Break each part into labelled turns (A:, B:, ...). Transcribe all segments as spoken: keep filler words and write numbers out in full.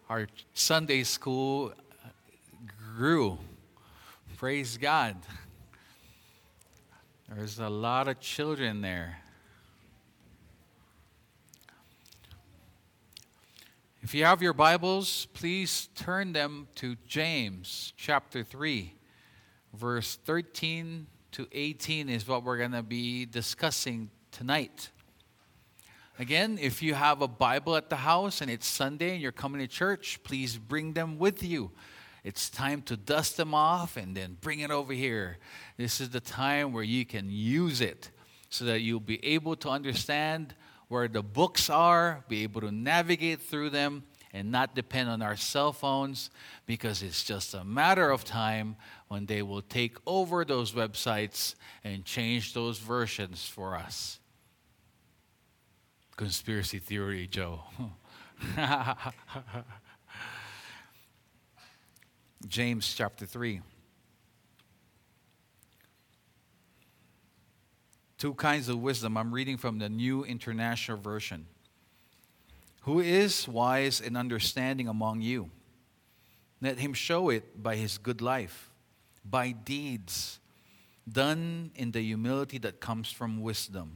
A: our Sunday school grew. Praise God. There's a lot of children there. If you have your Bibles, please turn them to James chapter three, verse thirteen to eighteen is what we're going to be discussing tonight. Again, if you have a Bible at the house and it's Sunday and you're coming to church, please bring them with you. It's time to dust them off and then bring it over here. This is the time where you can use it so that you'll be able to understand where the books are, be able to navigate through them, and not depend on our cell phones, because it's just a matter of time when they will take over those websites and change those versions for us. Conspiracy theory, Joe. James chapter three. Two kinds of wisdom. I'm reading from the New International Version. Who is wise and understanding among you? Let him show it by his good life, by deeds done in the humility that comes from wisdom.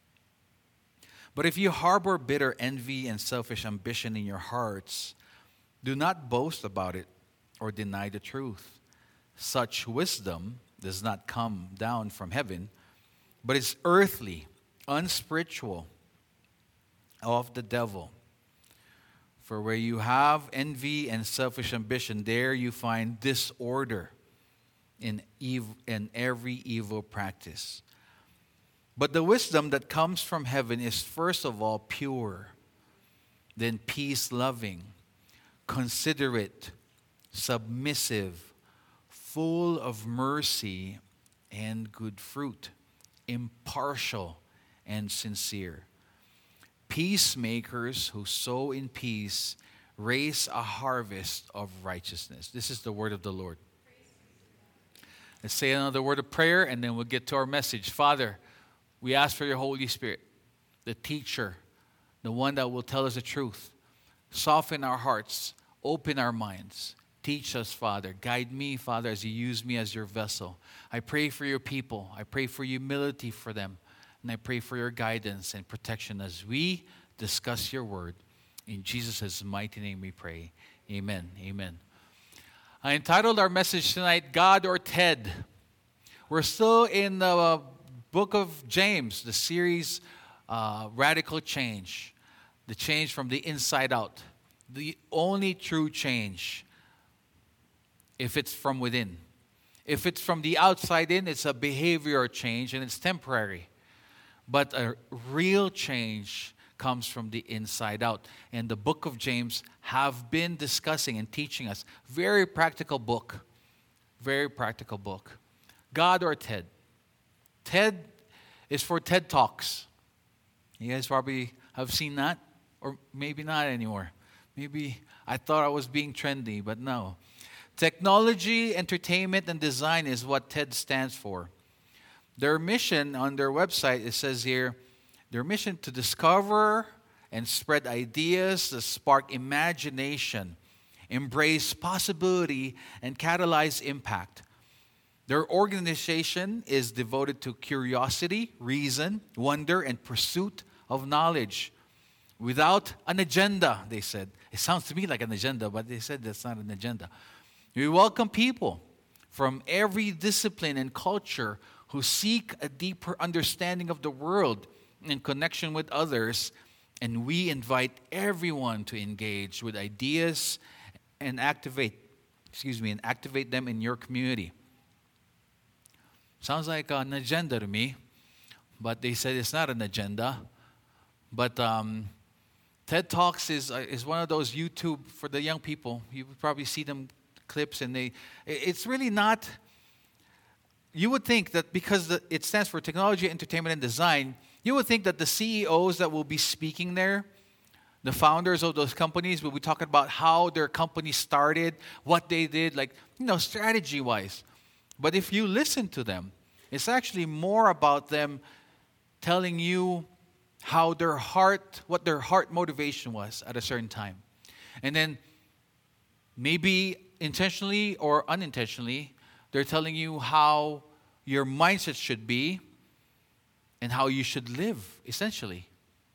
A: But if you harbor bitter envy and selfish ambition in your hearts, do not boast about it or deny the truth. Such wisdom does not come down from heaven, but is earthly, unspiritual, of the devil. For where you have envy and selfish ambition, there you find disorder in, ev- in every evil practice. But the wisdom that comes from heaven is first of all pure, then peace-loving, considerate, submissive, full of mercy and good fruit, impartial and sincere. Peacemakers who sow in peace raise a harvest of righteousness. This is the word of the Lord. Let's say another word of prayer and then we'll get to our message. Father, we ask for your Holy Spirit, the teacher, the one that will tell us the truth. Soften our hearts, open our minds. Teach us, Father. Guide me, Father, as you use me as your vessel. I pray for your people. I pray for humility for them. And I pray for your guidance and protection as we discuss your word. In Jesus' mighty name we pray. Amen. Amen. I entitled our message tonight, God or Ted. We're still in the book of James, the series uh, Radical Change. The change from the inside out. The only true change if it's from within. If it's from the outside in, it's a behavior change and it's temporary. But a real change comes from the inside out. And the book of James have been discussing and teaching us. Very practical book. Very practical book. God or Ted? TED is for TED Talks. You guys probably have seen that. Or maybe not anymore. Maybe I thought I was being trendy, but no. Technology, entertainment, and design is what TED stands for. Their mission on their website, it says here, their mission to discover and spread ideas that spark imagination, embrace possibility, and catalyze impact. Their organization is devoted to curiosity, reason, wonder, and pursuit of knowledge. Without an agenda, they said. It sounds to me like an agenda, but they said that's not an agenda. We welcome people from every discipline and culture who seek a deeper understanding of the world in connection with others, and we invite everyone to engage with ideas and activate, excuse me, and activate them in your community. Sounds like an agenda to me, but they said it's not an agenda. But um, TED Talks is uh, is one of those YouTube for the young people. You would probably see them clips, and they it's really not. You would think that because the, it stands for Technology, Entertainment, and Design, you would think that the C E Os that will be speaking there, the founders of those companies, will be talking about how their company started, what they did, like, you know, strategy-wise. But if you listen to them, it's actually more about them telling you how their heart, what their heart motivation was at a certain time. And then Maybe intentionally or unintentionally, they're telling you how your mindset should be and how you should live, essentially.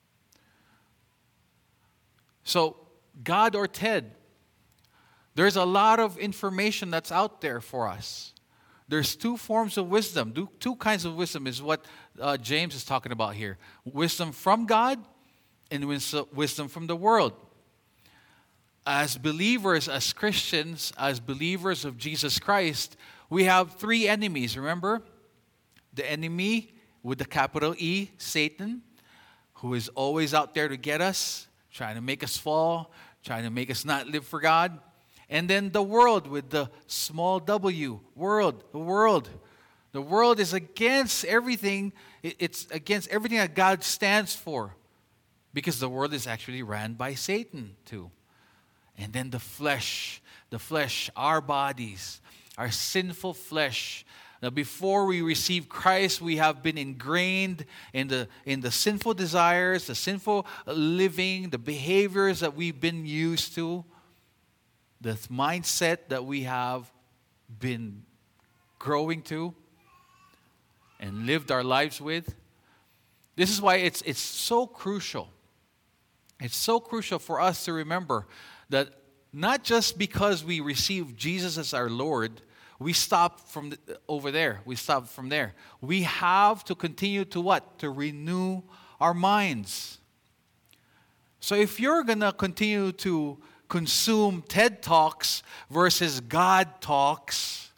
A: So, God or Ted, there's a lot of information that's out there for us. There's two forms of wisdom. Two kinds of wisdom is what uh, James is talking about here. Wisdom from God and wisdom from the world. As believers, as Christians, as believers of Jesus Christ, we have three enemies, remember? The enemy with the capital E, Satan, who is always out there to get us, trying to make us fall, trying to make us not live for God. And then the world with the small w, world, the world. The world is against everything. It's against everything that God stands for. Because the world is actually ran by Satan too. And then the flesh, the flesh, our bodies, our sinful flesh. Now, before we receive Christ, we have been ingrained in the in the sinful desires, the sinful living, the behaviors that we've been used to, the mindset that we have been growing to and lived our lives with. This is why it's it's so crucial. It's so crucial for us to remember that not just because we receive Jesus as our Lord, we stop from the, over there. We stop from there. We have to continue to what? To renew our minds. So if you're going to continue to consume TED Talks versus God Talks,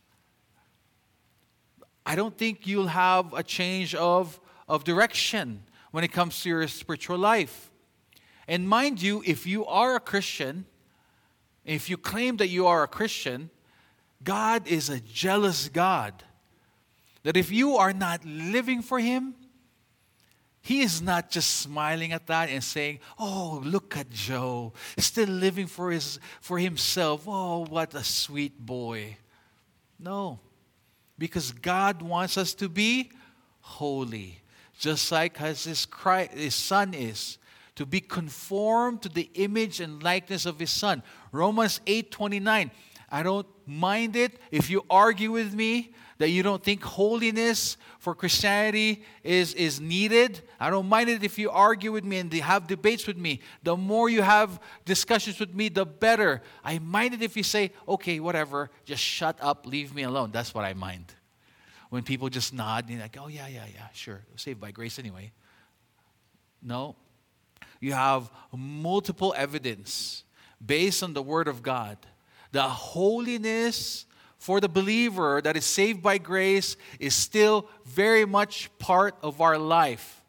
A: I don't think you'll have a change of, of direction when it comes to your spiritual life. And mind you, if you are a Christian, if you claim that you are a Christian, God is a jealous God. That if you are not living for Him, He is not just smiling at that and saying, "Oh, look at Joe, still living for his for himself. Oh, what a sweet boy." No, because God wants us to be holy, just like as His Christ, His Son is. To be conformed to the image and likeness of His Son. Romans eight twenty-nine. I don't mind it if you argue with me that you don't think holiness for Christianity is, is needed. I don't mind it if you argue with me and have debates with me. The more you have discussions with me, the better. I mind it if you say, "Okay, whatever, just shut up, leave me alone." That's what I mind. When people just nod and like, "Oh, yeah, yeah, yeah, sure. Saved by grace anyway." No. You have multiple evidence based on the Word of God. The holiness for the believer that is saved by grace is still very much part of our life.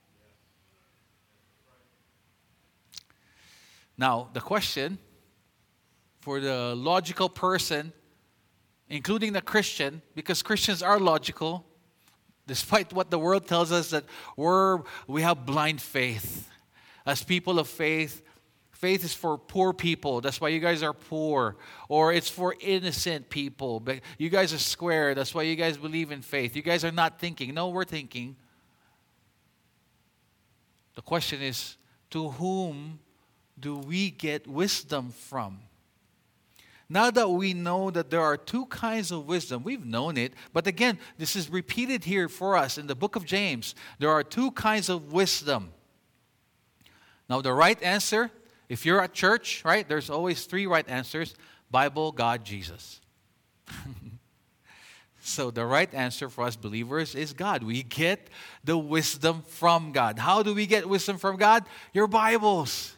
A: Now, the question for the logical person, including the Christian, because Christians are logical, despite what the world tells us that we're, we have blind faith. As people of faith, faith is for poor people. That's why you guys are poor. Or it's for innocent people. But you guys are square. That's why you guys believe in faith. You guys are not thinking. No, we're thinking. The question is, to whom do we get wisdom from? Now that we know that there are two kinds of wisdom, we've known it. But again, this is repeated here for us in the book of James. There are two kinds of wisdom. Now, the right answer, if you're at church, right, there's always three right answers: Bible, God, Jesus. So the right answer for us believers is God. We get the wisdom from God. How do we get wisdom from God? Your Bibles.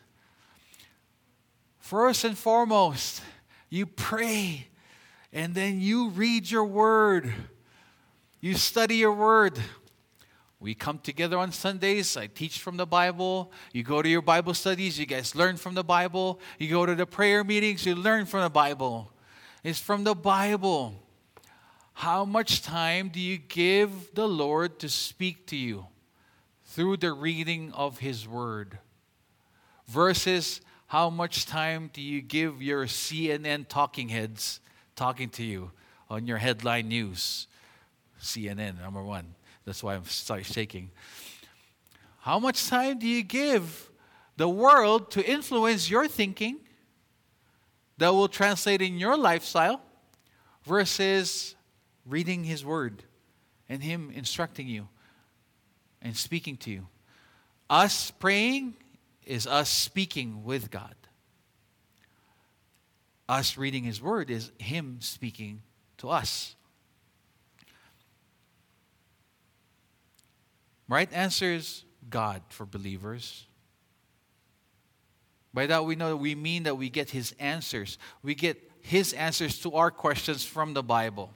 A: First and foremost, you pray, and then you read your Word. You study your Word. We come together on Sundays. I teach from the Bible. You go to your Bible studies. You guys learn from the Bible. You go to the prayer meetings. You learn from the Bible. It's from the Bible. How much time do you give the Lord to speak to you through the reading of His Word? Versus how much time do you give your C N N talking heads talking to you on your headline news? C N N, number one. That's why I'm starting shaking. How much time do you give the world to influence your thinking? that will translate in your lifestyle versus reading His Word and Him instructing you and speaking to you. Us praying is us speaking with God. Us reading His Word is Him speaking to us. Right answer is God for believers. By that we know that we mean that we get His answers. We get His answers to our questions from the Bible.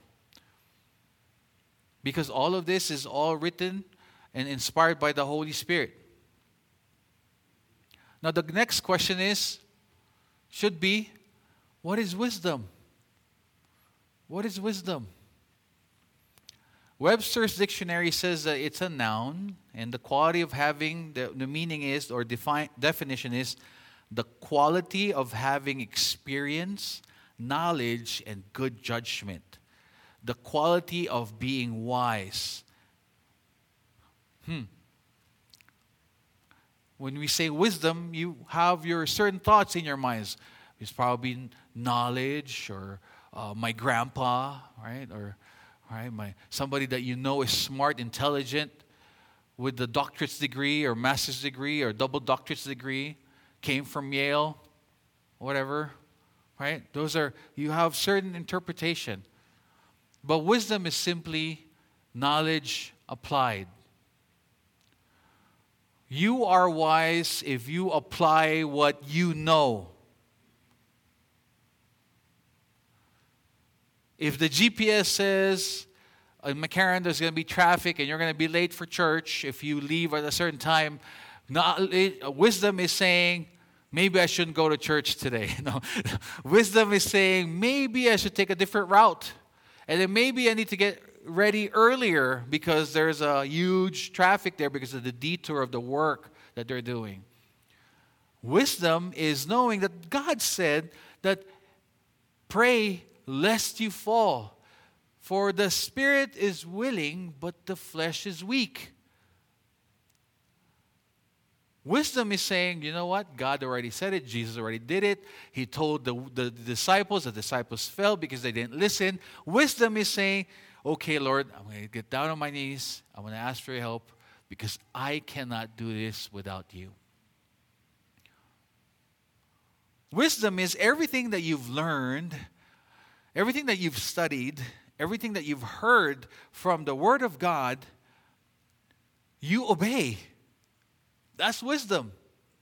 A: Because all of this is all written and inspired by the Holy Spirit. Now the next question is, should be, what is wisdom? What is wisdom? Webster's dictionary says that it's a noun, and the quality of having, the, the meaning is, or define, definition is, the quality of having experience, knowledge, and good judgment. The quality of being wise. Hmm. When we say wisdom, you have your certain thoughts in your minds. It's probably knowledge, or uh, my grandpa, right? Or right, my somebody that you know is smart, intelligent, with the doctorate's degree, or master's degree, or double doctorate's degree, came from Yale, whatever, right? Those are, you have certain interpretation. But wisdom is simply knowledge applied. You are wise if you apply what you know. If the G P S says in McCarran there's going to be traffic and you're going to be late for church if you leave at a certain time, knowledge, wisdom is saying, maybe I shouldn't go to church today. No. Wisdom is saying, maybe I should take a different route. And then maybe I need to get ready earlier because there's a huge traffic there because of the detour of the work that they're doing. Wisdom is knowing that God said that pray lest you fall. For the spirit is willing, but the flesh is weak. Wisdom is saying, you know what? God already said it. Jesus already did it. He told the, the, the disciples. The disciples fell because they didn't listen. Wisdom is saying, okay, Lord, I'm going to get down on my knees. I'm going to ask for your help because I cannot do this without you. Wisdom is everything that you've learned, everything that you've studied, everything that you've heard from the Word of God, you obey. That's wisdom.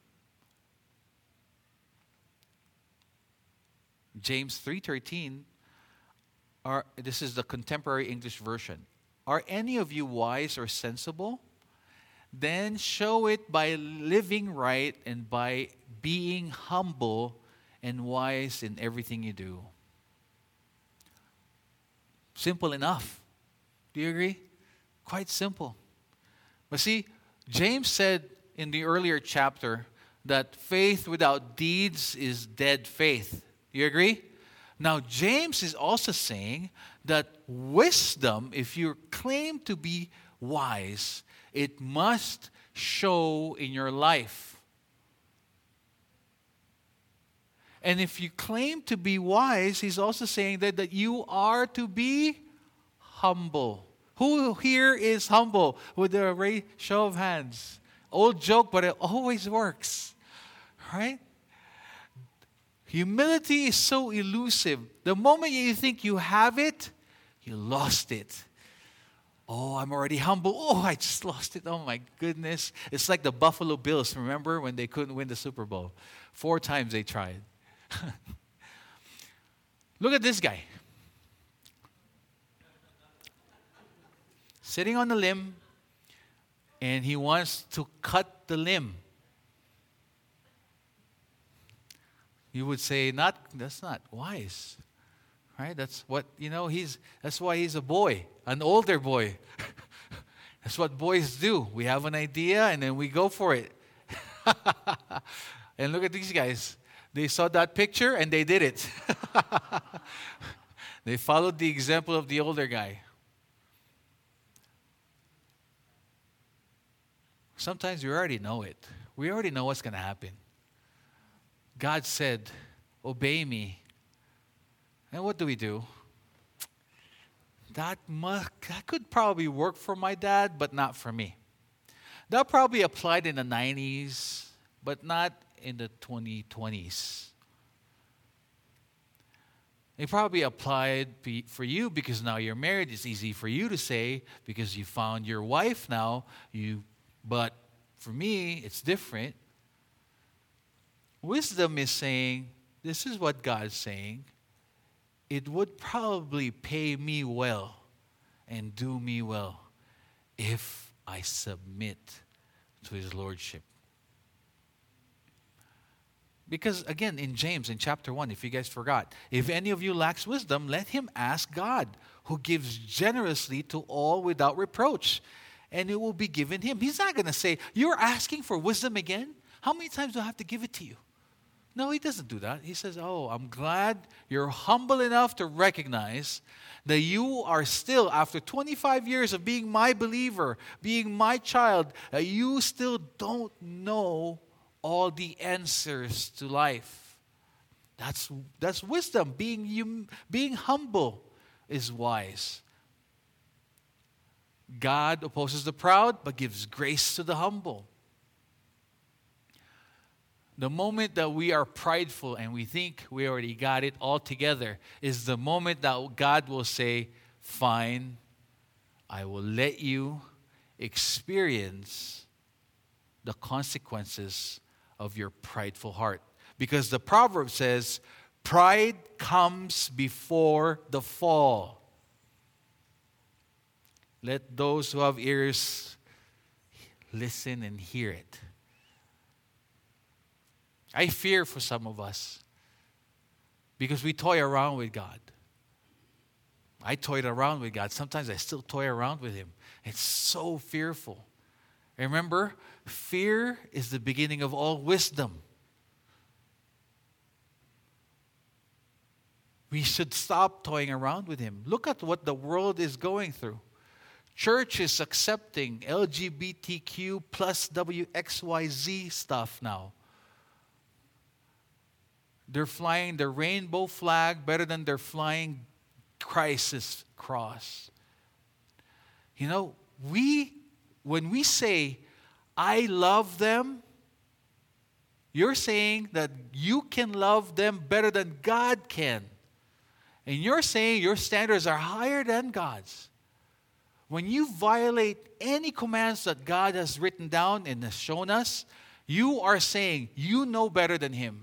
A: James three thirteen, are, this is the contemporary English version. Are any of you wise or sensible? Then show it by living right and by being humble and wise in everything you do. Simple enough. Do you agree? Quite simple. But see, James said in the earlier chapter that faith without deeds is dead faith. You agree? Now, James is also saying that wisdom, if you claim to be wise, it must show in your life. And if you claim to be wise, he's also saying that, that you are to be humble. Who here is humble? With a raised show of hands. Old joke, but it always works. Right? Humility is so elusive. The moment you think you have it, you lost it. Oh, I'm already humble. Oh, I just lost it. Oh, my goodness. It's like the Buffalo Bills, remember, when they couldn't win the Super Bowl. Four times they tried. Look at this guy. Sitting on the limb, and he wants to cut the limb. You would say, not that's not wise. Right? That's what, you know, he's that's why he's a boy, an older boy. That's what boys do. We have an idea and then we go for it. And look at these guys. They saw that picture and they did it. They followed the example of the older guy. Sometimes we already know it. We already know what's going to happen. God said, obey me And what do we do? That, must, that could probably work for my dad, but not for me. That probably applied in the nineties, but not in the twenty twenties. It probably applied for you because now you're married. It's easy for you to say because you found your wife now. You, but for me, it's different. Wisdom is saying, this is what God's saying. It would probably pay me well and do me well if I submit to His Lordship. Because again, in James, in chapter one, if you guys forgot, if any of you lacks wisdom, let him ask God, who gives generously to all without reproach, and it will be given him. He's not going to say, you're asking for wisdom again? How many times do I have to give it to you? No, he doesn't do that. He says, oh, I'm glad you're humble enough to recognize that you are still, after twenty-five years of being my believer, being my child, that you still don't know all the answers to life. That's that's wisdom. Being hum, being humble is wise. God opposes the proud, but gives grace to the humble. The moment that we are prideful and we think we already got it all together is the moment that God will say, fine, I will let you experience the consequences of your prideful heart. Because the proverb says, pride comes before the fall. Let those who have ears listen and hear it. I fear for some of us because we toy around with God. I toyed around with God. Sometimes I still toy around with Him. It's so fearful. Remember, fear is the beginning of all wisdom. We should stop toying around with Him. Look at what the world is going through. Church is accepting L G B T Q plus W X Y Z stuff now. They're flying the rainbow flag better than they're flying Christ's cross. You know, we, when we say, I love them, you're saying that you can love them better than God can. And you're saying your standards are higher than God's. When you violate any commands that God has written down and has shown us, you are saying you know better than Him.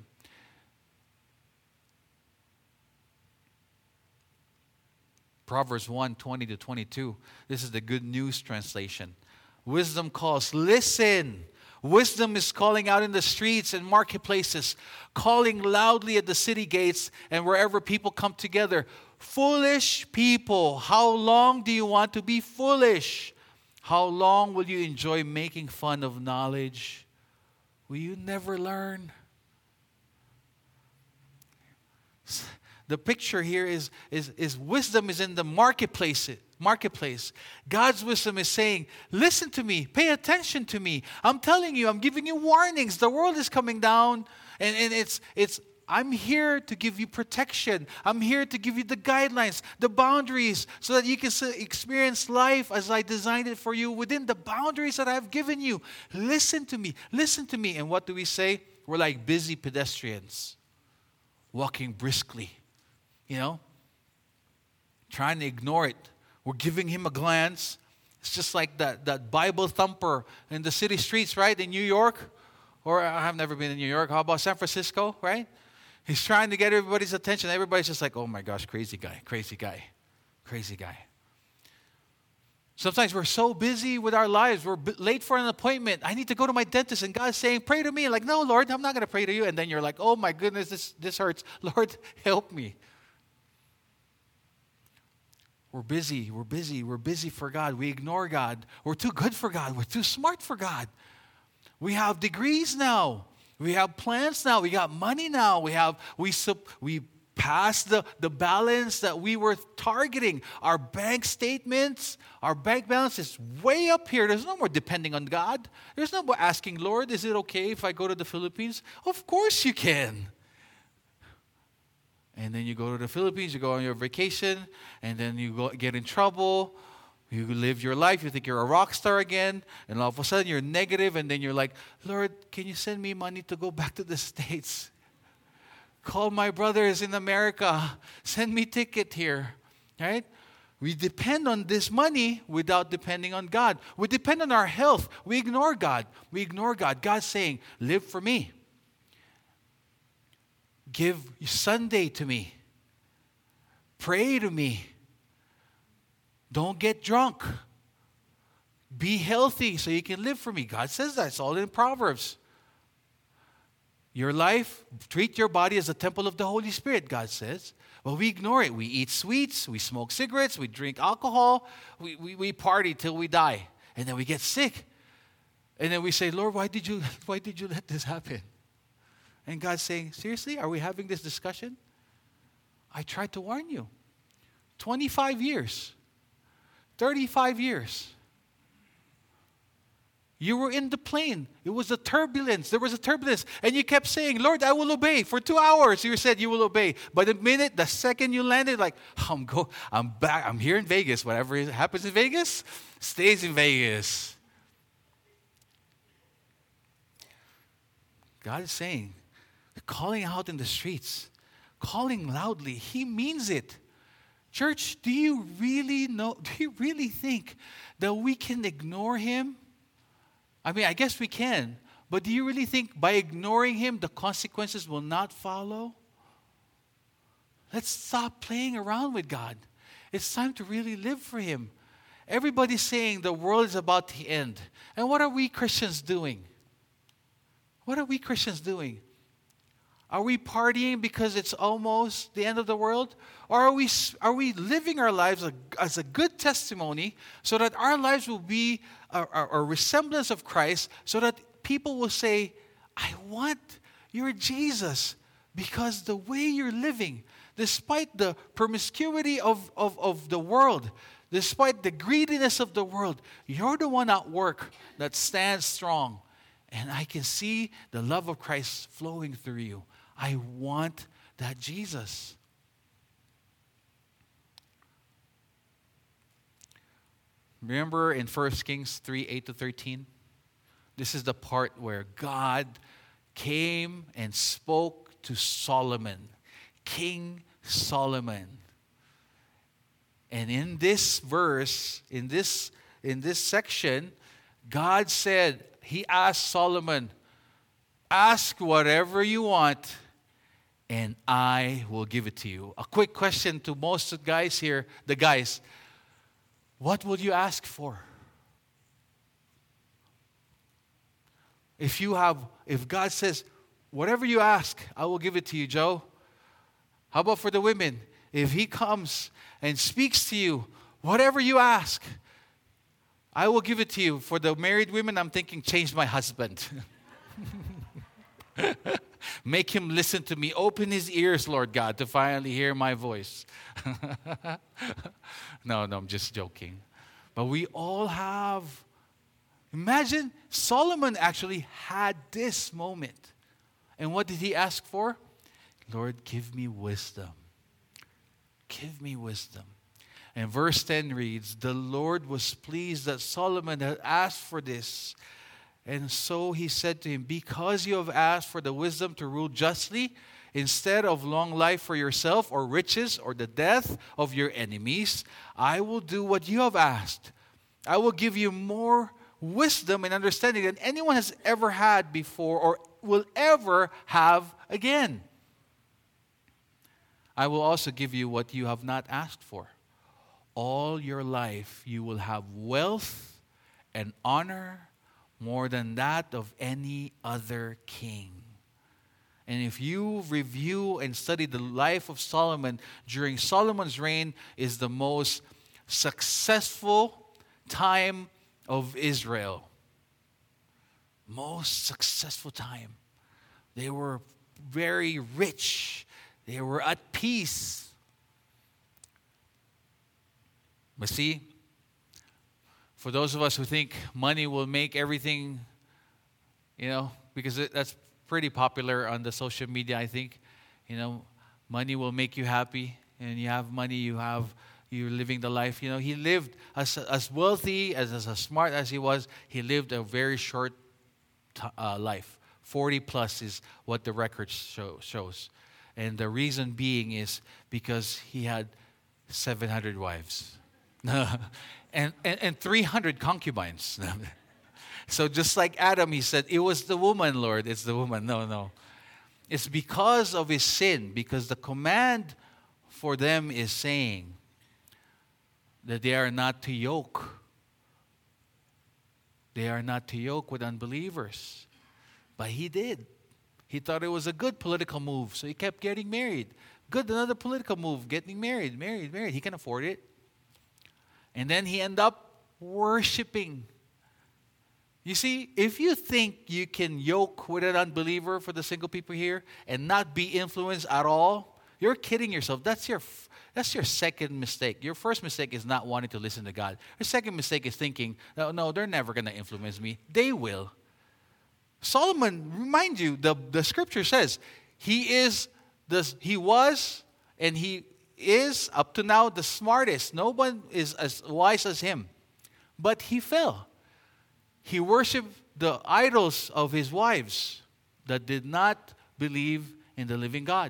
A: Proverbs one, twenty to twenty-two. This is the Good News translation. Wisdom calls, listen. Wisdom is calling out in the streets and marketplaces, calling loudly at the city gates and wherever people come together. Foolish people, how long do you want to be foolish? How long will you enjoy making fun of knowledge? Will you never learn? The picture here is, is, is wisdom is in the marketplace. Marketplace. God's wisdom is saying, listen to me, pay attention to me. I'm telling you, I'm giving you warnings. The world is coming down, and, and it's it's I'm here to give you protection. I'm here to give you the guidelines, the boundaries, so that you can experience life as I designed it for you within the boundaries that I've given you. Listen to me, listen to me. And what do we say? We're like busy pedestrians, walking briskly. You know, trying to ignore it. We're giving Him a glance. It's just like that, that Bible thumper in the city streets, right, in New York. Or I have never been in New York. How about San Francisco, right? He's trying to get everybody's attention. Everybody's just like, oh my gosh, crazy guy, crazy guy, crazy guy. Sometimes we're so busy with our lives. We're b- late for an appointment. I need to go to my dentist. And God's saying, pray to me. Like, no, Lord, I'm not going to pray to you. And then you're like, oh my goodness, this, this hurts. Lord, help me. We're busy, we're busy, we're busy for God. We ignore God. We're too good for God. We're too smart for God. We have degrees now. We have plans now. We got money now. We have we we passed the, the balance that we were targeting. Our bank statements, our bank balance is way up here. There's no more depending on God. There's no more asking, Lord, is it okay if I go to the Philippines? Of course you can. And then you go to the Philippines, you go on your vacation, and then you go get in trouble. You live your life, you think you're a rock star again, and all of a sudden you're negative, and then you're like, Lord, can you send me money to go back to the States? Call my brothers in America. Send me ticket here. Right? We depend on this money without depending on God. We depend on our health. We ignore God. We ignore God. God's saying, live for me. Give Sunday to me. Pray to me. Don't get drunk. Be healthy so you can live for me. God says that. It's all in Proverbs. Your life, treat your body as a temple of the Holy Spirit, God says. Well, we ignore it. We eat sweets. We smoke cigarettes. We drink alcohol. We, we, we party till we die. And then we get sick. And then we say, Lord, why did you, why did you let this happen? And God's saying, seriously, are we having this discussion? I tried to warn you. twenty-five years. thirty-five years. You were in the plane. It was a turbulence. There was a turbulence. And you kept saying, Lord, I will obey. For two hours, you said you will obey. But the minute, the second you landed, like, I'm go, I'm back. I'm here in Vegas. Whatever happens in Vegas, stays in Vegas. God is saying, calling out in the streets, calling loudly. He means it. Church, do you really know, do you really think that we can ignore Him? I mean, I guess we can. But do you really think by ignoring Him, the consequences will not follow? Let's stop playing around with God. It's time to really live for Him. Everybody's saying the world is about to end. And what are we Christians doing? What are we Christians doing? Are we partying because it's almost the end of the world? Or are we, are we living our lives as a good testimony so that our lives will be a, a, a resemblance of Christ, so that people will say, I want your Jesus, because the way you're living, despite the promiscuity of, of, of the world, despite the greediness of the world, you're the one at work that stands strong. And I can see the love of Christ flowing through you. I want that Jesus. Remember in First Kings three, eight to thirteen? This is the part where God came and spoke to Solomon, King Solomon. And in this verse, in this, in this section, God said, He asked Solomon, ask whatever you want, and I will give it to you. A quick question to most of the guys here, the guys. What will you ask for? If you have, if God says, whatever you ask, I will give it to you, Joe. How about for the women? If He comes and speaks to you, whatever you ask, I will give it to you. For the married women, I'm thinking, change my husband. Make him listen to me. Open his ears, Lord God, to finally hear my voice. no, no, I'm just joking. But we all have. Imagine Solomon actually had this moment. And what did he ask for? Lord, give me wisdom. Give me wisdom. And verse ten reads, the Lord was pleased that Solomon had asked for this. And so He said to him, because you have asked for the wisdom to rule justly, instead of long life for yourself, or riches, or the death of your enemies, I will do what you have asked. I will give you more wisdom and understanding than anyone has ever had before or will ever have again. I will also give you what you have not asked for. All your life you will have wealth and honor, more than that of any other king. And if you review and study the life of Solomon, during Solomon's reign is the most successful time of Israel. Most successful time. They were very rich. They were at peace. But see, for those of us who think money will make everything, you know, because it, that's pretty popular on the social media, I think. You know, Money will make you happy, and you have money, you have you're living the life. You know, he lived as as wealthy as as smart as he was. He lived a very short t- uh, life. Forty plus is what the record show, shows, and the reason being is because he had seven hundred wives, and, and and three hundred concubines. So just like Adam, he said, "It was the woman, Lord. It's the woman." No, no. It's because of his sin, because the command for them is saying that they are not to yoke. They are not to yoke with unbelievers. But he did. He thought it was a good political move, so he kept getting married. Good, another political move, getting married, married, married. He can afford it. And then he ended up worshiping. You see, if you think you can yoke with an unbeliever, for the single people here, and not be influenced at all, you're kidding yourself. That's your that's your second mistake. Your first mistake is not wanting to listen to God. Your second mistake is thinking, no, no, they're never going to influence me. They will. Solomon, remind you, the, the scripture says, he is the he was and he is up to now the smartest. No one is as wise as him. But he fell. He worshiped the idols of his wives that did not believe in the living God.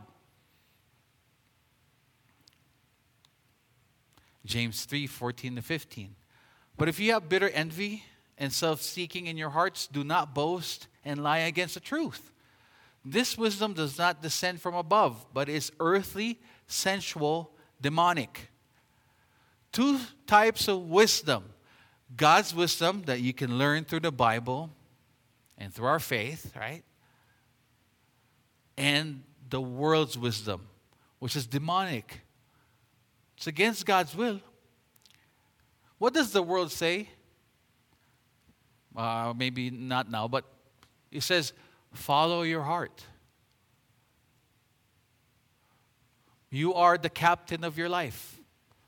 A: James three, fourteen to fifteen. But if you have bitter envy and self-seeking in your hearts, do not boast and lie against the truth. This wisdom does not descend from above, but is earthly, sensual, demonic. Two types of wisdom. God's wisdom that you can learn through the Bible and through our faith, right? And the world's wisdom, which is demonic. It's against God's will. What does the world say? Uh, maybe not now, but it says, follow your heart. You are the captain of your life.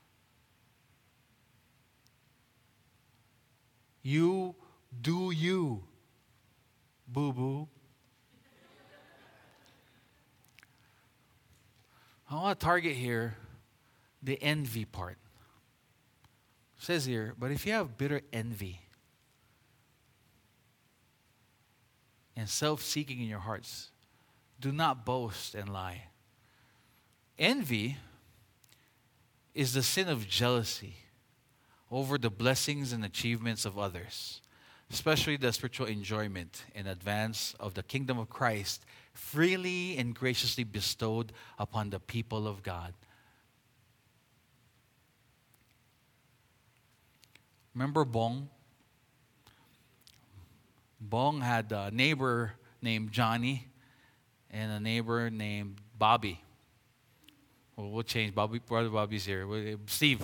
A: You do you, boo-boo. I want to target here the envy part. It says here, but if you have bitter envy and self-seeking in your hearts, do not boast and lie. Envy is the sin of jealousy over the blessings and achievements of others, especially the spiritual enjoyment in advance of the kingdom of Christ, freely and graciously bestowed upon the people of God. Remember Bong? Bong had a neighbor named Johnny and a neighbor named Bobby. Well, we'll change. Bobby, brother Bobby's here. Steve.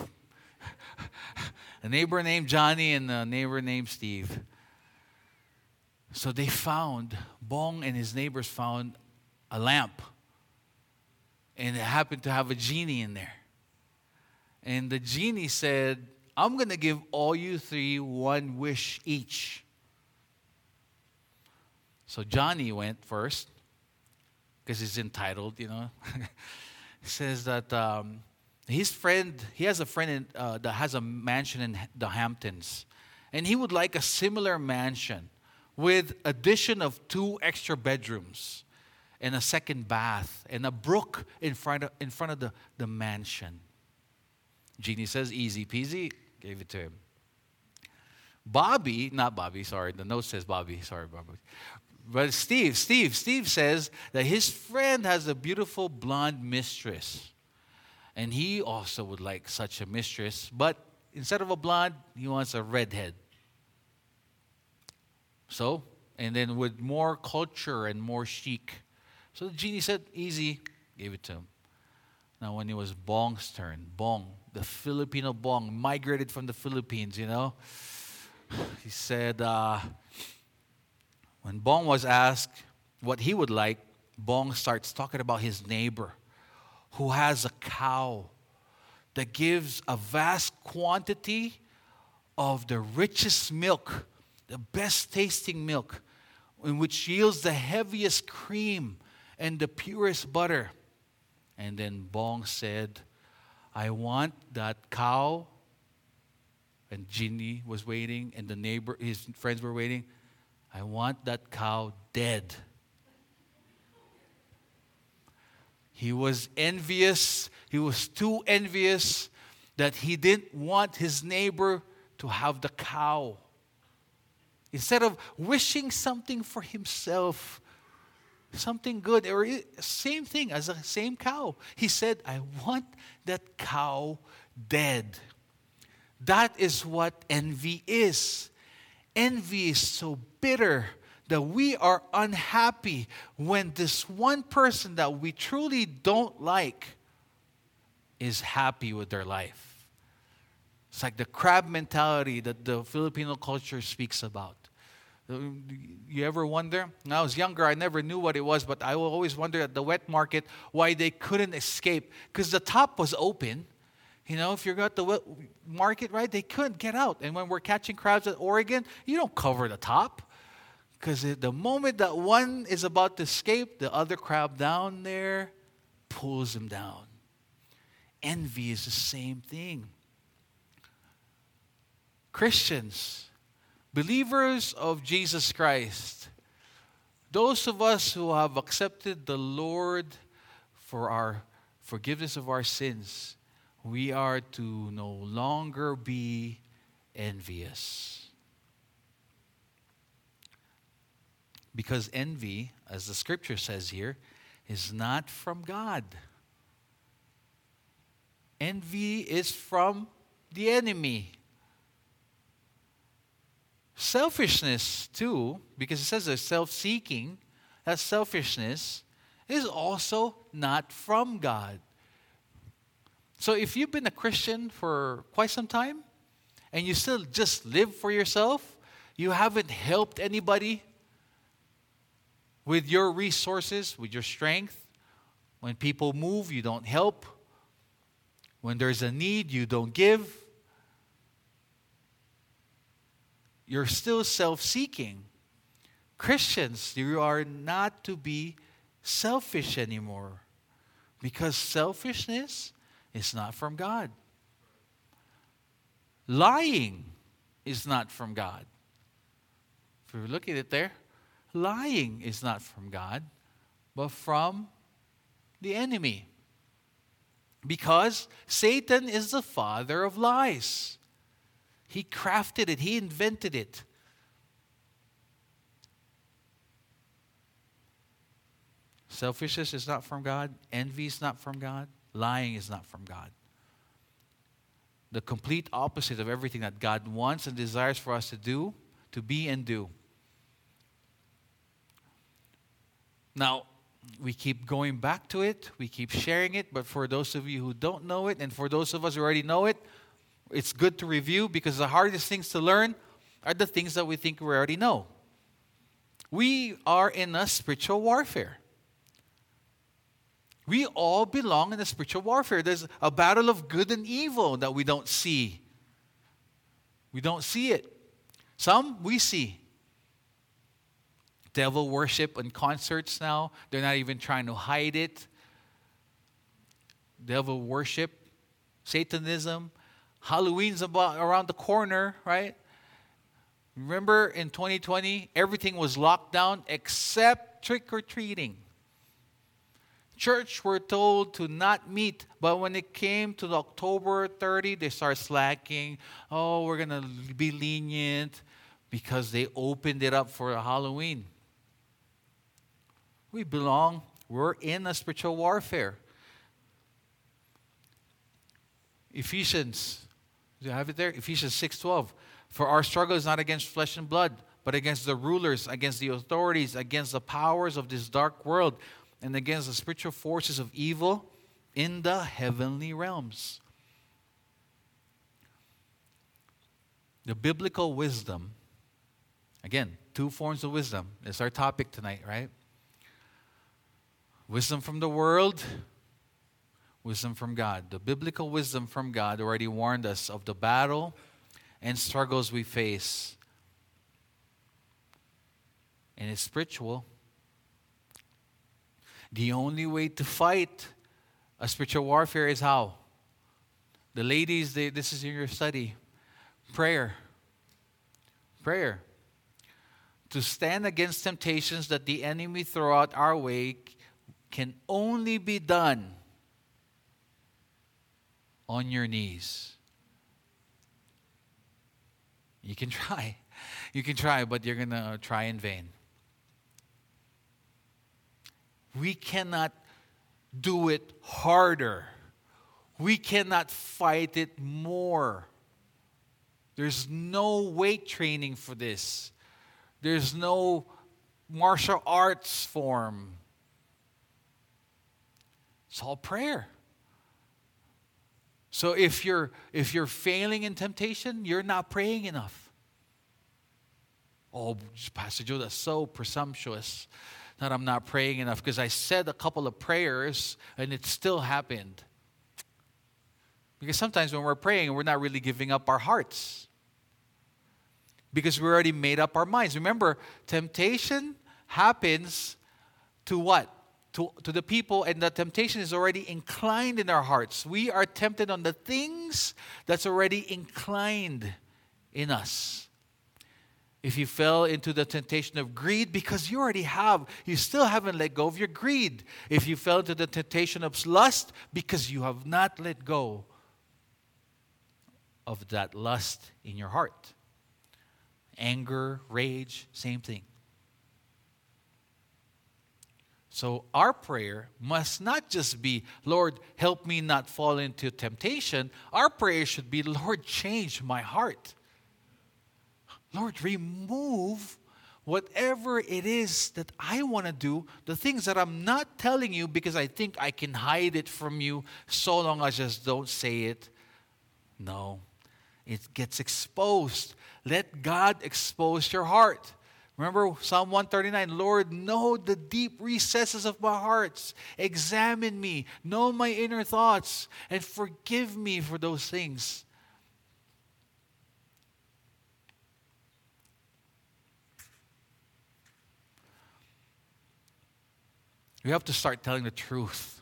A: A neighbor named Johnny and a neighbor named Steve. So they found, Bong and his neighbors found a lamp. And it happened to have a genie in there. And the genie said, I'm going to give all you three one wish each. So Johnny went first, because he's entitled, you know. He says that um, his friend, he has a friend in, uh, that has a mansion in the Hamptons. And he would like a similar mansion with addition of two extra bedrooms and a second bath and a brook in front of, in front of the, the mansion. Genie says, easy peasy, gave it to him. Bobby, not Bobby, sorry, the note says Bobby, sorry, Bobby. But Steve, Steve, Steve says that his friend has a beautiful blonde mistress. And he also would like such a mistress, but instead of a blonde, he wants a redhead. So, and then with more culture and more chic. So the genie said, easy, gave it to him. Now when it was Bong's turn, Bong, the Filipino Bong, migrated from the Philippines, you know. He said, uh, when Bong was asked what he would like, Bong starts talking about his neighbor who has a cow that gives a vast quantity of the richest milk, the best tasting milk, in which yields the heaviest cream and the purest butter. And then Bong said, I want that cow. And Ginny was waiting, and the neighbor, his friends were waiting. I want that cow dead. He was envious. He was too envious that he didn't want his neighbor to have the cow. Instead of wishing something for himself, something good, or same thing as a same cow, he said, I want that cow dead. That is what envy is. Envy is so bitter that we are unhappy when this one person that we truly don't like is happy with their life. It's like the crab mentality that the Filipino culture speaks about. You ever wonder? When I was younger, I never knew what it was, but I will always wonder at the wet market why they couldn't escape. Because the top was open. You know, if you're at the wet market, right, they couldn't get out. And when we're catching crabs at Oregon, you don't cover the top. Because the moment that one is about to escape, the other crab down there pulls him down. Envy is the same thing. Christians, believers of Jesus Christ, those of us who have accepted the Lord for our forgiveness of our sins, we are to no longer be envious. Because envy, as the scripture says here, is not from God. Envy is from the enemy. Selfishness, too, because it says there's self-seeking, that selfishness is also not from God. So if you've been a Christian for quite some time and you still just live for yourself, you haven't helped anybody with your resources, with your strength. When people move, you don't help. When there's a need, you don't give. You're still self-seeking. Christians, you are not to be selfish anymore, because selfishness is not from God. Lying is not from God. If you look at it there, lying is not from God, but from the enemy. Because Satan is the father of lies. He crafted it. He invented it. Selfishness is not from God. Envy is not from God. Lying is not from God. The complete opposite of everything that God wants and desires for us to do, to be and do. Now, we keep going back to it. We keep sharing it. But for those of you who don't know it, and for those of us who already know it, it's good to review, because the hardest things to learn are the things that we think we already know. We are in a spiritual warfare. We all belong in a spiritual warfare. There's a battle of good and evil that we don't see. We don't see it. Some we see. Devil worship in concerts now. They're not even trying to hide it. Devil worship, Satanism. Halloween's about around the corner, right? Remember in twenty twenty, everything was locked down except trick-or-treating. Church were told to not meet, but when it came to the October thirtieth, they start slacking. Oh, we're going to be lenient because they opened it up for Halloween. We belong, we're in a spiritual warfare. Ephesians, do you have it there? Ephesians six twelve. For our struggle is not against flesh and blood, but against the rulers, against the authorities, against the powers of this dark world, and against the spiritual forces of evil in the heavenly realms. The biblical wisdom, again, two forms of wisdom. That's our topic tonight, right? Wisdom from the world, wisdom from God. The biblical wisdom from God already warned us of the battle and struggles we face. And it's spiritual. The only way to fight A spiritual warfare is how? The ladies, they, this is in your study. Prayer. Prayer. To stand against temptations that the enemy throw out our way can only be done on your knees. You can try. You can try, but you're going to try in vain. We cannot do it harder. We cannot fight it more. There's no weight training for this. There's no martial arts form. It's all prayer. So if you're if you're failing in temptation, you're not praying enough. Oh, Pastor Joe, that's so presumptuous that I'm not praying enough because I said a couple of prayers and it still happened. Because sometimes when we're praying, we're not really giving up our hearts. Because we already made up our minds. Remember, temptation happens to what? To, to the people, and the temptation is already inclined in our hearts. We are tempted on the things that's already inclined in us. If you fell into the temptation of greed, because you already have, you still haven't let go of your greed. If you fell into the temptation of lust, because you have not let go of that lust in your heart. Anger, rage, same thing. So our prayer must not just be, Lord, help me not fall into temptation. Our prayer should be, Lord, change my heart. Lord, remove whatever it is that I want to do, the things that I'm not telling you because I think I can hide it from you so long as I just don't say it. No, it gets exposed. Let God expose your heart. Remember Psalm one thirty-nine, Lord, know the deep recesses of my heart. Examine me, know my inner thoughts, and forgive me for those things. We have to start telling the truth.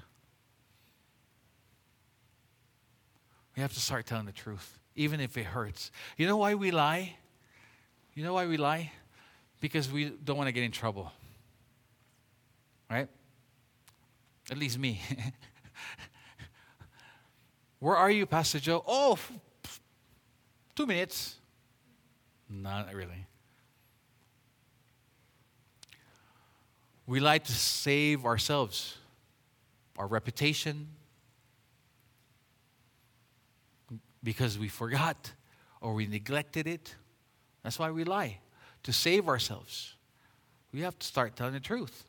A: We have to start telling the truth, even if it hurts. You know why we lie? You know why we lie? Because we don't want to get in trouble. Right? At least me. Where are you, Pastor Joe? Oh, two minutes. Not really. We like to save ourselves, our reputation, because we forgot or we neglected it. That's why we lie. To save ourselves, we have to start telling the truth.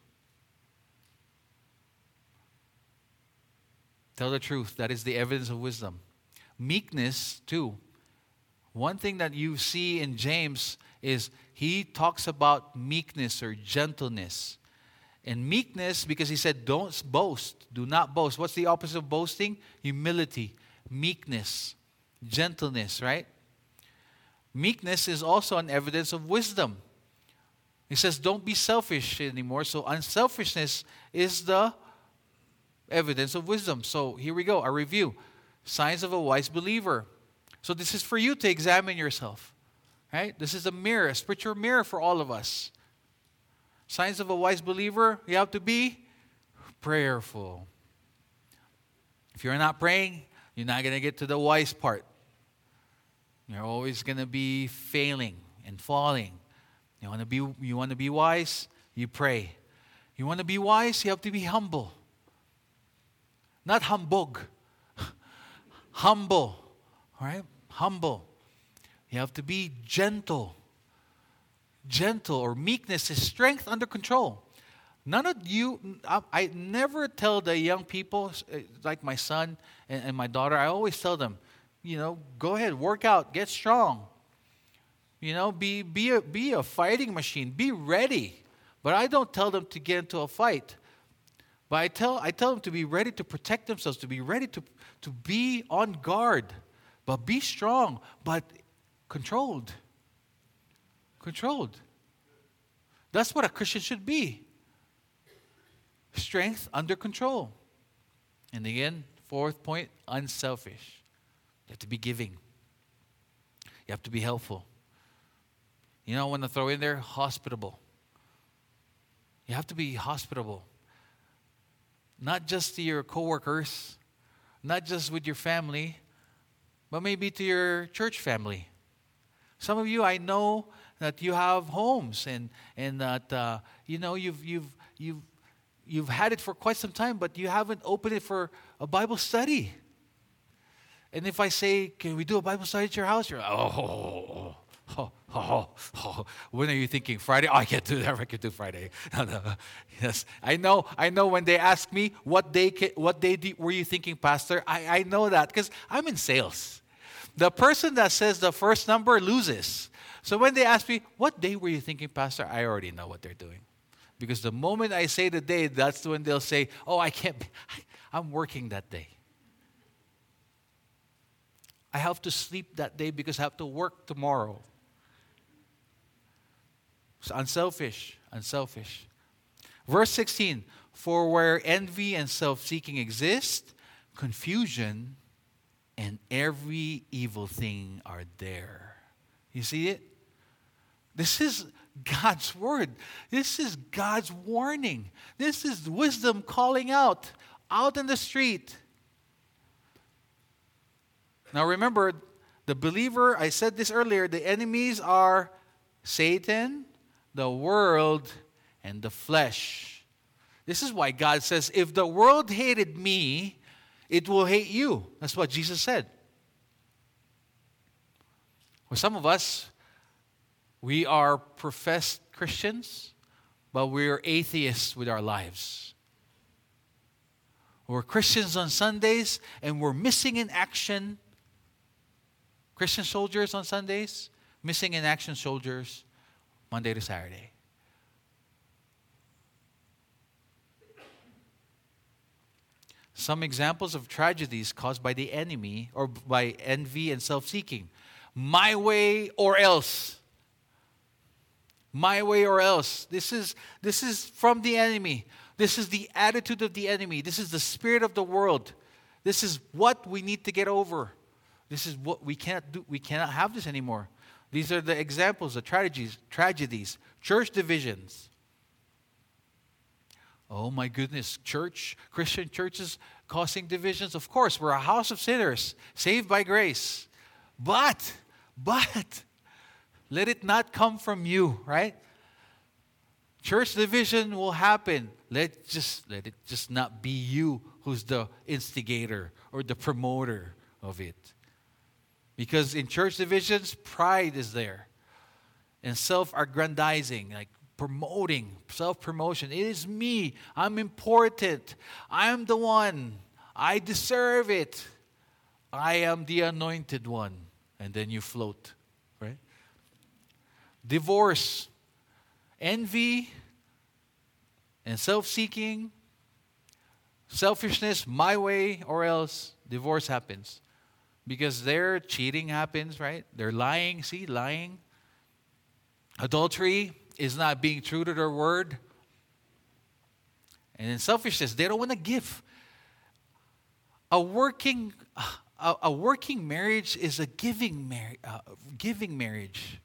A: Tell the truth. That is the evidence of wisdom. Meekness, too. One thing that you see in James is he talks about meekness or gentleness. And meekness, because he said, don't boast. Do not boast. What's the opposite of boasting? Humility, meekness, gentleness, right? Meekness is also an evidence of wisdom. He says, don't be selfish anymore. So unselfishness is the evidence of wisdom. So here we go, a review. Signs of a wise believer. So this is for you to examine yourself. Right? This is a mirror, a spiritual mirror for all of us. Signs of a wise believer, you have to be prayerful. If you're not praying, you're not going to get to the wise part. You're always going to be failing and falling. You want to be you want to be wise, you pray. You want to be wise, you have to be humble. Not humbug. Humble. All right? Humble. You have to be gentle. Gentle or meekness is strength under control. None of you, I, I never tell the young people, like my son and, and my daughter, I always tell them, you know, go ahead, work out, get strong. You know, be be a, be a fighting machine, be ready. But I don't tell them to get into a fight. But I tell I tell them to be ready to protect themselves, to be ready to, to be on guard. But be strong, but controlled. Controlled. That's what a Christian should be. Strength under control. And again, fourth point, unselfish. You have to be giving. You have to be helpful. You know, I want to throw in there, hospitable. You have to be hospitable. Not just to your coworkers, not just with your family, but maybe to your church family. Some of you, I know that you have homes and and that uh, you know you've you've you've you've had it for quite some time, but you haven't opened it for a Bible study. And if I say, "Can we do a Bible study at your house?" You're like, "Oh, oh, oh, oh, oh." When are you thinking? Friday? Oh, I can't do that. I can't do Friday. No, no. Yes, I know. I know. When they ask me what day, ca- what day do, were you thinking, Pastor? I I know that because I'm in sales. The person that says the first number loses. So when they ask me, what day were you thinking, Pastor? I already know what they're doing. Because the moment I say the day, that's when they'll say, oh, I can't, be, I'm working that day. I have to sleep that day because I have to work tomorrow. It's unselfish, unselfish. Verse sixteen, for where envy and self-seeking exist, confusion and every evil thing are there. You see it? This is God's word. This is God's warning. This is wisdom calling out, out in the street. Now remember, the believer, I said this earlier, the enemies are Satan, the world, and the flesh. This is why God says, if the world hated me, it will hate you. That's what Jesus said. For some of us, we are professed Christians, but we're atheists with our lives. We're Christians on Sundays, and we're missing in action. Christian soldiers on Sundays, missing in action soldiers Monday to Saturday. Some examples of tragedies caused by the enemy or by envy and self-seeking. My way or else. My way or else. This is, this is from the enemy. This is the attitude of the enemy. This is the spirit of the world. This is what we need to get over. This is what we can't do. We cannot have this anymore. These are the examples of tragedies, tragedies, church divisions. Oh my goodness, church, Christian churches causing divisions. Of course, we're a house of sinners, saved by grace. But, but, let it not come from you, right? Church division will happen. Let just let it just not be you who's the instigator or the promoter of it. Because in church divisions, pride is there. And self-aggrandizing, like promoting, self-promotion. It is me. I'm important. I'm the one. I deserve it. I am the anointed one. And then you float, right? Divorce, envy, and self-seeking, selfishness, my way or else, divorce happens. Because their cheating happens, right? They're lying, see, lying. Adultery is not being true to their word. And in selfishness, they don't want to give. A working, a, a working marriage is a giving, mar- uh, giving marriage.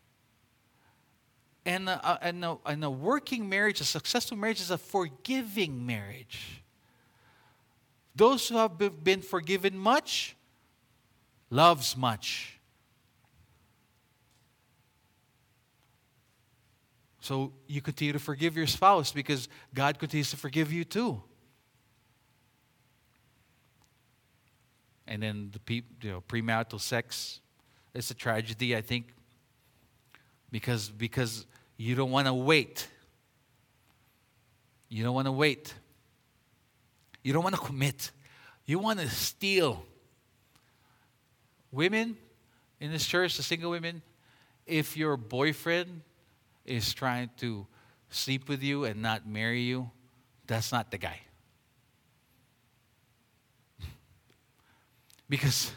A: And a, and, a, and a working marriage, a successful marriage is a forgiving marriage. Those who have been forgiven much, loves much. So you continue to forgive your spouse because God continues to forgive you too. And then the pe- you know, premarital sex, it's a tragedy, I think, because because you don't want to wait. You don't want to wait. You don't want to commit. You want to steal. Women in this church, the single women, if your boyfriend is trying to sleep with you and not marry you, that's not the guy. Because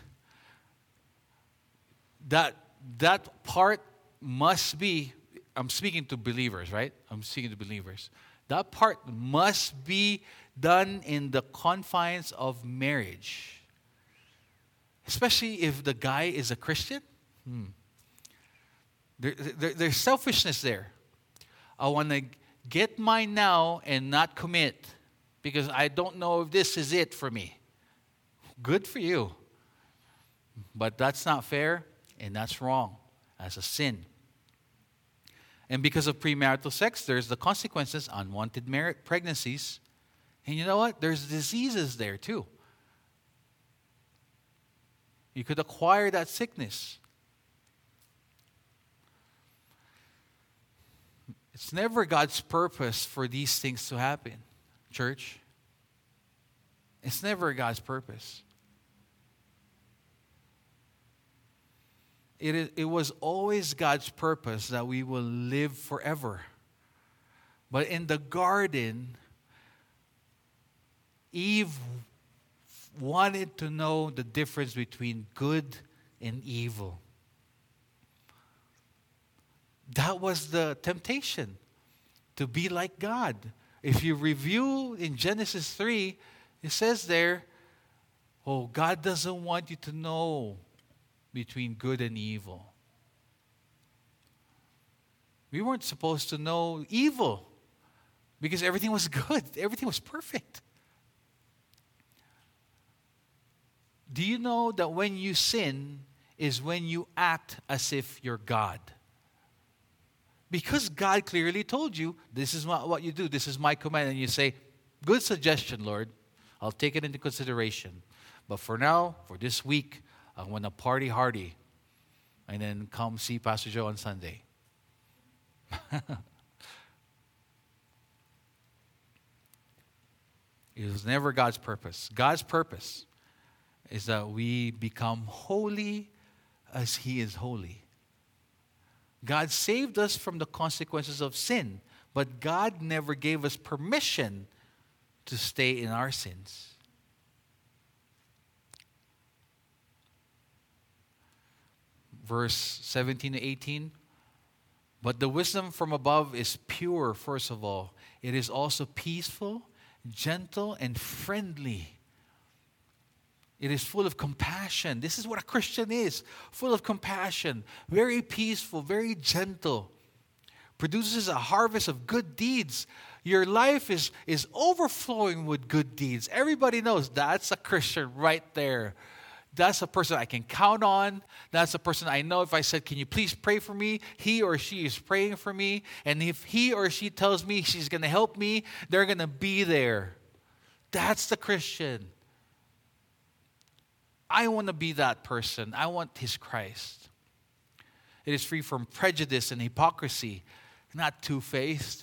A: that that part must be, I'm speaking to believers, right? I'm speaking to believers. That part must be done in the confines of marriage, especially if the guy is a Christian, hmm, there, there, there's selfishness there. I want to get mine now and not commit because I don't know if this is it for me. Good for you. But that's not fair and that's wrong. That's a sin. And because of premarital sex, there's the consequences, unwanted mar- pregnancies. And you know what? There's diseases there too. You could acquire that sickness. It's never God's purpose for these things to happen, church. It's never God's purpose. It, is, it was always God's purpose that we will live forever. But in the garden, Eve wanted to know the difference between good and evil. That was the temptation, to be like God. If you review in Genesis three, it says there, oh, God doesn't want you to know between good and evil. We weren't supposed to know evil because everything was good. Everything was perfect. Do you know that when you sin is when you act as if you're God? Because God clearly told you, this is what you do, this is my command, and you say, good suggestion, Lord. I'll take it into consideration. But for now, for this week, I want to party hardy and then come see Pastor Joe on Sunday. It was never God's purpose. God's purpose is that we become holy as He is holy. God saved us from the consequences of sin, but God never gave us permission to stay in our sins. Verse seventeen to eighteen. But the wisdom from above is pure, first of all. It is also peaceful, gentle, and friendly. It is full of compassion. This is what a Christian is. Full of compassion. Very peaceful, very gentle. Produces a harvest of good deeds. Your life is, is overflowing with good deeds. Everybody knows that's a Christian right there. That's a person I can count on. That's a person I know if I said, can you please pray for me? He or she is praying for me. And if he or she tells me she's going to help me, they're going to be there. That's the Christian. I want to be that person. I want His Christ. It is free from prejudice and hypocrisy, not two-faced.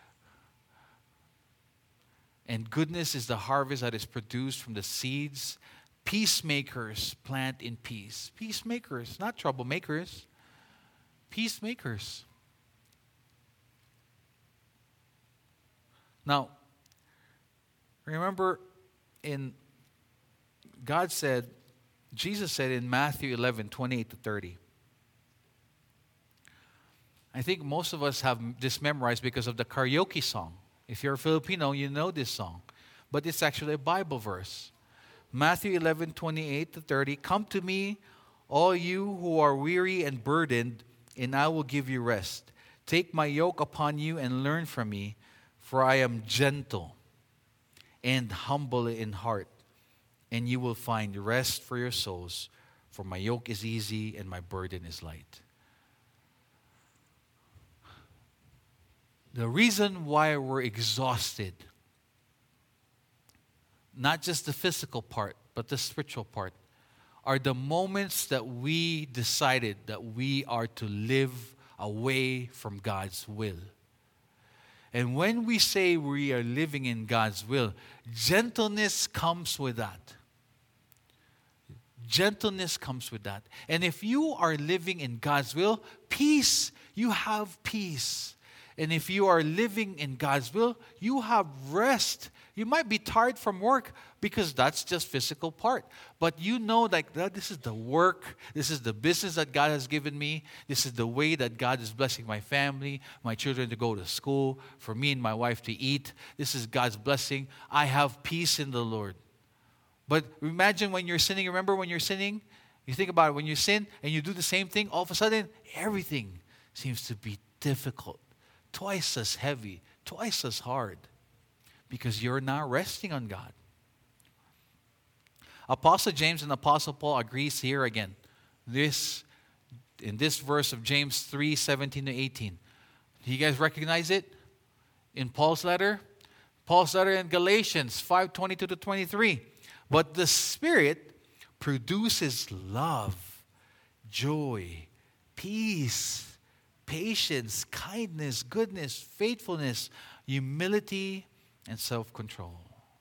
A: And goodness is the harvest that is produced from the seeds. Peacemakers plant in peace. Peacemakers, not troublemakers. Peacemakers. Now, remember in God said, Jesus said in Matthew eleven, twenty-eight to thirty. I think most of us have this memorized because of the karaoke song. If you're a Filipino, you know this song. But it's actually a Bible verse. Matthew eleven, twenty-eight to thirty. Come to me, all you who are weary and burdened, and I will give you rest. Take my yoke upon you and learn from me, for I am gentle and humble in heart, and you will find rest for your souls, for my yoke is easy and my burden is light. The reason why we're exhausted, not just the physical part, but the spiritual part, are the moments that we decided that we are to live away from God's will. And when we say we are living in God's will, gentleness comes with that. Gentleness comes with that. And if you are living in God's will, peace, you have peace. And if you are living in God's will, you have rest. You might be tired from work because that's just physical part. But you know like that this is the work, this is the business that God has given me. This is the way that God is blessing my family, my children to go to school, for me and my wife to eat. This is God's blessing. I have peace in the Lord. But imagine when you're sinning, remember when you're sinning? You think about it, when you sin and you do the same thing, all of a sudden everything seems to be difficult, twice as heavy, twice as hard. Because you're not resting on God. Apostle James and Apostle Paul agrees here again. This, in this verse of James three, seventeen to eighteen. Do you guys recognize it? In Paul's letter? Paul's letter in Galatians five, twenty-two to twenty-three. But the Spirit produces love, joy, peace, patience, kindness, goodness, faithfulness, humility, and self-control.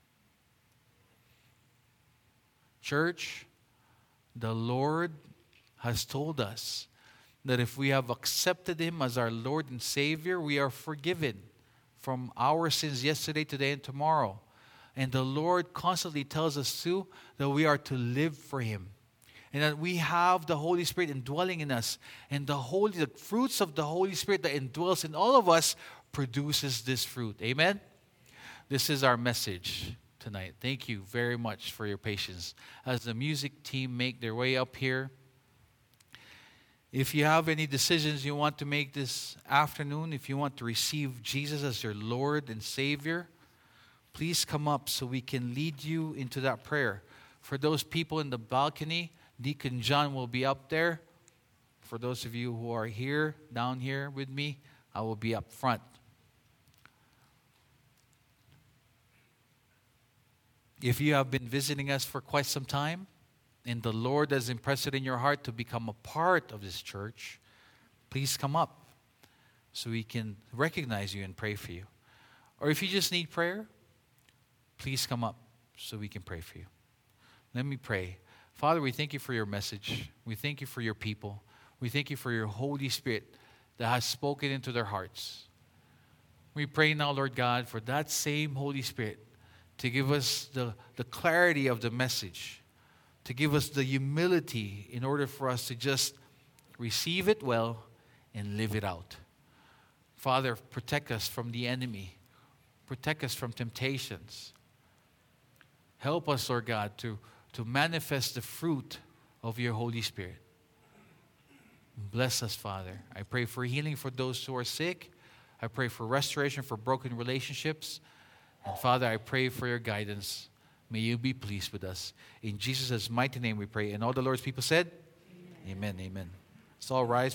A: Church, the Lord has told us that if we have accepted Him as our Lord and Savior, we are forgiven from our sins yesterday, today, and tomorrow. And the Lord constantly tells us too that we are to live for Him. And that we have the Holy Spirit indwelling in us. And the holy, the fruits of the Holy Spirit that indwells in all of us produces this fruit. Amen? This is our message tonight. Thank you very much for your patience. As the music team make their way up here, if you have any decisions you want to make this afternoon, if you want to receive Jesus as your Lord and Savior, please come up so we can lead you into that prayer. For those people in the balcony, Deacon John will be up there. For those of you who are here, down here with me, I will be up front. If you have been visiting us for quite some time, and the Lord has impressed it in your heart to become a part of this church, please come up so we can recognize you and pray for you. Or if you just need prayer, please come up so we can pray for you. Let me pray. Father, we thank you for your message. We thank you for your people. We thank you for your Holy Spirit that has spoken into their hearts. We pray now, Lord God, for that same Holy Spirit to give us the, the clarity of the message, to give us the humility in order for us to just receive it well and live it out. Father, protect us from the enemy. Protect us from temptations. Help us, Lord God, to, to manifest the fruit of your Holy Spirit. Bless us, Father. I pray for healing for those who are sick. I pray for restoration for broken relationships. And Father, I pray for your guidance. May you be pleased with us. In Jesus' mighty name we pray. And all the Lord's people said, Amen, amen. amen. Let's all rise.